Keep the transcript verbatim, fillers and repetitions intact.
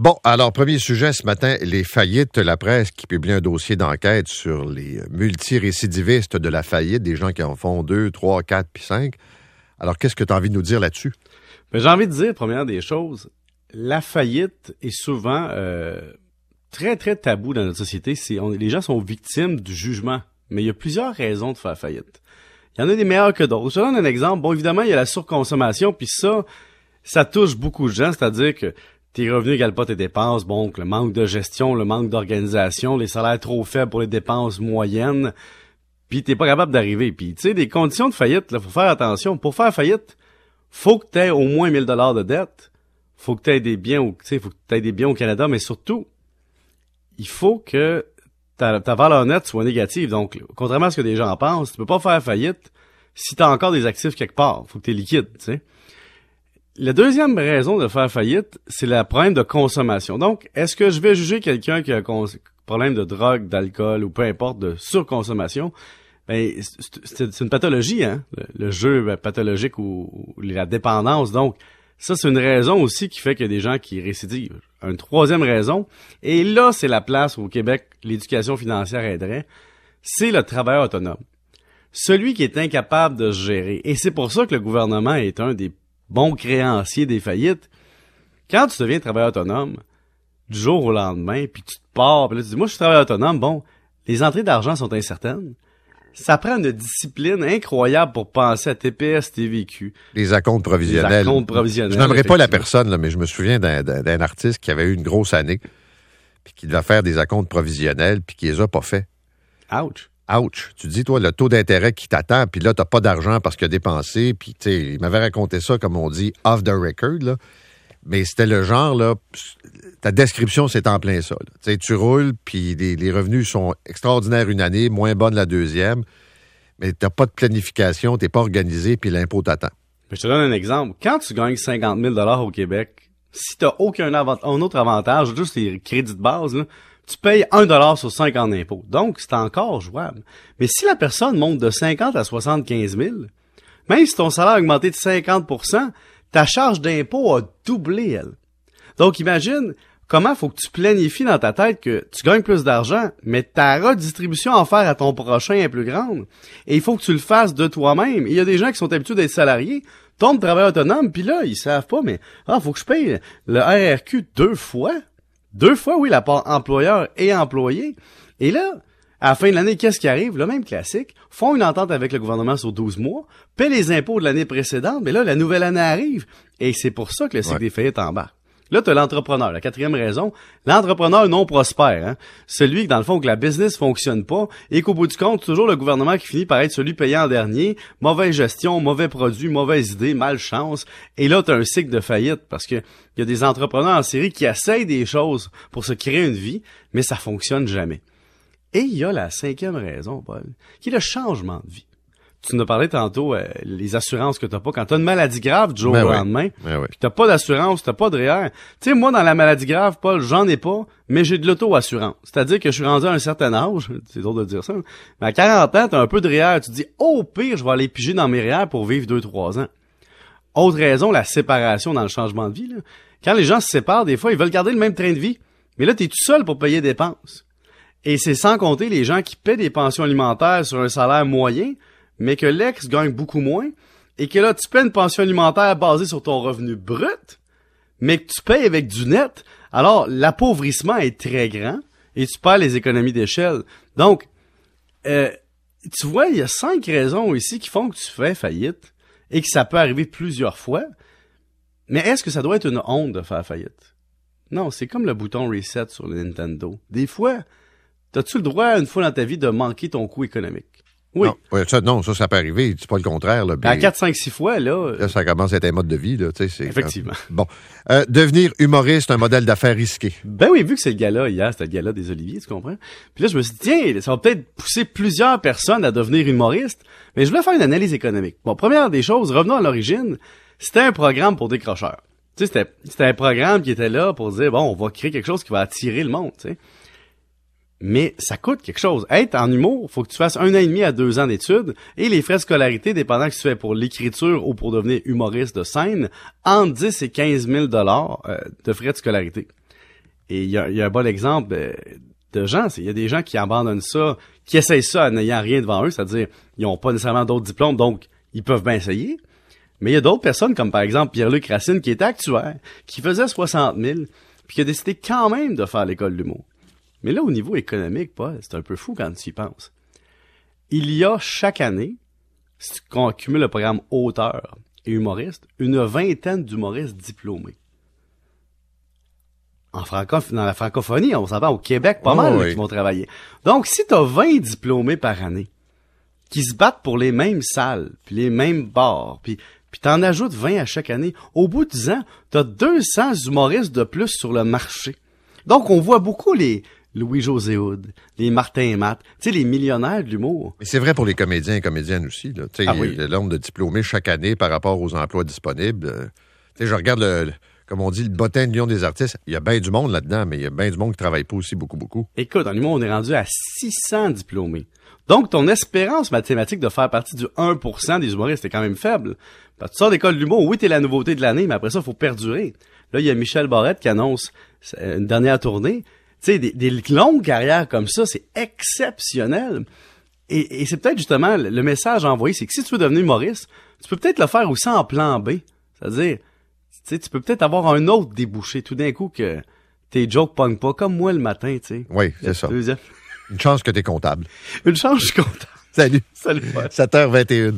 Bon, alors, premier sujet ce matin, les faillites. La presse qui publie un dossier d'enquête sur les multirécidivistes de la faillite, des gens qui en font deux, trois, quatre, puis cinq. Alors, qu'est-ce que tu as envie de nous dire là-dessus? Ben, j'ai envie de dire, première des choses, la faillite est souvent euh, très, très tabou dans notre société. C'est, on, les gens sont victimes du jugement, mais il y a plusieurs raisons de faire faillite. Il y en a des meilleures que d'autres. Je te donne un exemple. Bon, évidemment, il y a la surconsommation, puis ça, ça touche beaucoup de gens, c'est-à-dire que tes revenus égalent pas tes dépenses, bon, le manque de gestion, le manque d'organisation, les salaires trop faibles pour les dépenses moyennes, puis t'es pas capable d'arriver. Puis, tu sais, des conditions de faillite, là, faut faire attention. Pour faire faillite, faut que t'aies au moins mille dollars de dette, faut que t'aies des biens, au, tu sais, faut que t'aies des biens au Canada, mais surtout, il faut que ta, ta valeur nette soit négative. Donc, contrairement à ce que des gens pensent, tu peux pas faire faillite si t'as encore des actifs quelque part. Faut que t'es liquide, tu sais. La deuxième raison de faire faillite, c'est le problème de consommation. Donc, est-ce que je vais juger quelqu'un qui a un cons- problème de drogue, d'alcool ou peu importe, de surconsommation? Ben, c'est, c'est une pathologie, hein, le, le jeu pathologique ou, ou la dépendance. Donc, ça, c'est une raison aussi qui fait qu'il y a des gens qui récidivent. Une troisième raison, et là, c'est la place où au Québec, l'éducation financière aiderait, c'est le travailleur autonome. Celui qui est incapable de se gérer. Et c'est pour ça que le gouvernement est un des bon créancier des faillites. Quand tu deviens travailleur autonome, du jour au lendemain, puis tu te pars, puis là tu dis, moi je suis travailleur autonome, bon, les entrées d'argent sont incertaines. Ça prend une discipline incroyable pour penser à T P S, T V Q. Les acomptes provisionnels. Les acomptes provisionnels. Je n'aimerais pas la personne, là, mais je me souviens d'un, d'un, d'un artiste qui avait eu une grosse année, puis qui devait faire des acomptes provisionnels, puis qui les a pas fait. Ouch. Ouch. Tu dis, toi, le taux d'intérêt qui t'attend, puis là, t'as pas d'argent parce qu'il a dépensé, puis tu sais, il m'avait raconté ça, comme on dit, off the record, là. Mais c'était le genre, là, ta description, c'est en plein ça. Tu sais, tu roules, puis les, les revenus sont extraordinaires une année, moins bonnes la deuxième, mais t'as pas de planification, t'es pas organisé, puis l'impôt t'attend. Je te donne un exemple. Quand tu gagnes cinquante mille dollars au Québec, si t'as aucun avant- un autre avantage, juste les crédits de base, là, tu payes un dollar sur cinq en impôts. Donc, c'est encore jouable. Mais si la personne monte de cinquante à soixante-quinze mille, même si ton salaire a augmenté de cinquante pour cent, ta charge d'impôt a doublé, elle. Donc, imagine comment faut que tu planifies dans ta tête que tu gagnes plus d'argent, mais ta redistribution à faire à ton prochain est plus grande. Et il faut que tu le fasses de toi-même. Et il y a des gens qui sont habitués d'être salariés, tombent travailleur autonome, puis là, ils savent pas, mais ah, faut que je paye le R R Q deux fois. Deux fois, oui, la part employeur et employé. Et là, à la fin de l'année, qu'est-ce qui arrive? Le même classique. Font une entente avec le gouvernement sur douze mois, paient les impôts de l'année précédente, mais là, la nouvelle année arrive. Et c'est pour ça que le cycle ouais. des faillites embarque. Là, tu as l'entrepreneur. La quatrième raison, l'entrepreneur non prospère. Hein? Celui que, dans le fond, que la business fonctionne pas et qu'au bout du compte, c'est toujours le gouvernement qui finit par être celui payant en dernier. Mauvaise gestion, mauvais produit, mauvaise idée, malchance. Et là, tu as un cycle de faillite parce que il y a des entrepreneurs en série qui essayent des choses pour se créer une vie, mais ça fonctionne jamais. Et il y a la cinquième raison, Paul, qui est le changement de vie. Tu nous as parlé tantôt, euh, les assurances que t'as pas. Quand t'as une maladie grave du jour ben au oui. lendemain, ben oui. pis t'as pas d'assurance, t'as pas de R E E R. Tu sais, moi, dans la maladie grave, Paul, j'en ai pas, mais j'ai de l'auto-assurance. C'est-à-dire que je suis rendu à un certain âge, c'est drôle de dire ça, mais à quarante ans, t'as un peu de R E E R. Tu te dis, oh, au pire, je vais aller piger dans mes R E E R pour vivre deux trois ans. Autre raison, la séparation dans le changement de vie. Là. Quand les gens se séparent, des fois, ils veulent garder le même train de vie, mais là, t'es tout seul pour payer des dépenses. Et c'est sans compter les gens qui paient des pensions alimentaires sur un salaire moyen, mais que l'ex gagne beaucoup moins, et que là, tu paies une pension alimentaire basée sur ton revenu brut, mais que tu payes avec du net, alors l'appauvrissement est très grand, et tu perds les économies d'échelle. Donc, euh, tu vois, il y a cinq raisons ici qui font que tu fais faillite, et que ça peut arriver plusieurs fois, mais est-ce que ça doit être une honte de faire faillite? Non, c'est comme le bouton reset sur le Nintendo. Des fois, t'as-tu le droit, une fois dans ta vie, de manquer ton coût économique? Oui. Non, ouais, ça, non, ça, ça peut arriver. C'est pas le contraire. Là, à quatre, cinq, six fois, là... Là, ça commence à être un mode de vie. Là, tu sais, c'est effectivement. Quand... Bon. Euh, devenir humoriste, un modèle d'affaires risqué. Ben oui, vu que c'est le gala hier, c'était le gala des Oliviers, tu comprends? Puis là, je me suis dit, tiens, ça va peut-être pousser plusieurs personnes à devenir humoristes, mais je voulais faire une analyse économique. Bon, première des choses, revenons à l'origine, c'était un programme pour décrocheurs. Tu sais, c'était, c'était un programme qui était là pour dire, bon, on va créer quelque chose qui va attirer le monde, tu sais. Mais ça coûte quelque chose. Être en humour, faut que tu fasses un an et demi à deux ans d'études et les frais de scolarité, dépendant que tu fais pour l'écriture ou pour devenir humoriste de scène, entre dix et quinze mille dollars euh, de frais de scolarité. Et il y a, y a un bon exemple euh, de gens, il y a des gens qui abandonnent ça, qui essayent ça en n'ayant rien devant eux, c'est-à-dire ils n'ont pas nécessairement d'autres diplômes, donc ils peuvent bien essayer. Mais il y a d'autres personnes, comme par exemple Pierre-Luc Racine, qui était actuaire, qui faisait soixante mille, puis qui a décidé quand même de faire l'école de l'humour. Mais là, au niveau économique, Paul, c'est un peu fou quand tu y penses. Il y a chaque année, si on cumule le programme auteur et humoriste, une vingtaine d'humoristes diplômés. En franco, dans la francophonie, on s'entend au Québec pas oh, mal oui. là, qui vont travailler. Donc, si tu as vingt diplômés par année qui se battent pour les mêmes salles, puis les mêmes bars, puis puis t'en ajoutes vingt à chaque année, au bout de dix ans, t'as deux cents humoristes de plus sur le marché. Donc, on voit beaucoup les Louis-José Hood, les Martin Matt, tu sais, les millionnaires de l'humour. Mais c'est vrai pour les comédiens et comédiennes aussi, là. Tu sais, ah oui. le nombre de diplômés chaque année par rapport aux emplois disponibles. Euh, tu sais, je regarde le, le, comme on dit, le bottin de lion des artistes. Il y a bien du monde là-dedans, mais il y a bien du monde qui travaille pas aussi beaucoup, beaucoup. Écoute, en humour, on est rendu à six cents diplômés. Donc, ton espérance mathématique de faire partie du un pour cent des humoristes est quand même faible. Parce que tu sors d'école de l'humour, oui, t'es la nouveauté de l'année, mais après ça, il faut perdurer. Là, il y a Michel Barrette qui annonce une dernière tournée. Tu sais, des, des longues carrières comme ça, c'est exceptionnel. Et, et c'est peut-être justement le message envoyé, c'est que si tu veux devenir humoriste, tu peux peut-être le faire aussi en plan B. C'est-à-dire, tu sais, tu peux peut-être avoir un autre débouché tout d'un coup que tes jokes pognent pas, comme moi le matin, tu sais. Oui, c'est ça. Deuxième. Une chance que t'es comptable. Une chance, je suis comptable. Salut. Salut. Ouais. sept heures vingt et une.